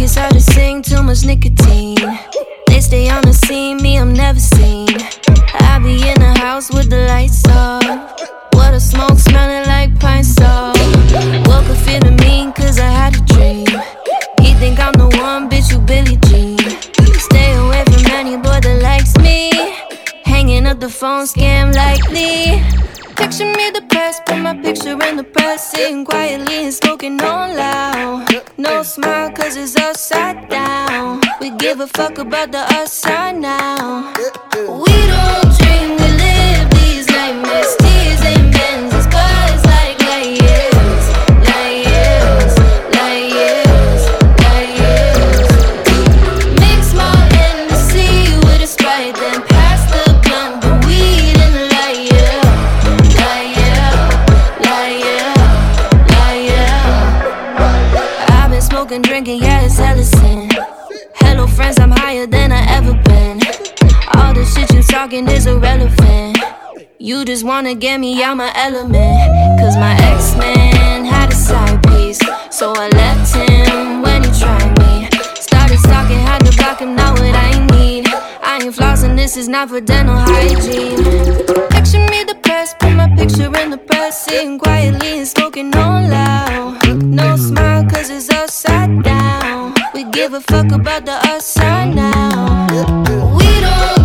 it's hard to sing, too much nicotine. They stay on the scene, me I'm never seen. I be in the house with the lights off. What a smoke smelling like pine saw. Woke up feeling mean cause I had a dream. He think I'm the one, bitch, you Billie Jean. Stay away from any boy that likes me. Hanging up the phone, scam likely. Picture me depressed, put my picture in the press. Sitting quietly and smoking on loud. No smile cause it's upside down. We give a fuck about the upside now. We don't dream, we live these nightmares. Tears and Benzes, buzz like light years. Light years, light years, light years. Mix my Hennessy with a Sprite, then pass the blunt, the weed and the light, yeah. Light, yeah, light, yeah, light, yeah. I've been smoking, drinking, yeah, it's Ellison. Hello friends, I'm higher than I ever been. All the shit you talking is irrelevant. You just wanna get me out my element. Cause my ex-man had a side piece, so I left him when he tried me. Started stalking, had to block him, not what I need. I ain't flossing, this is not for dental hygiene. Picture me depressed, put my picture in the press. Sitting quietly and smoking on loud. No smile cause it's upside down. We give a fuck about the upside now. We don't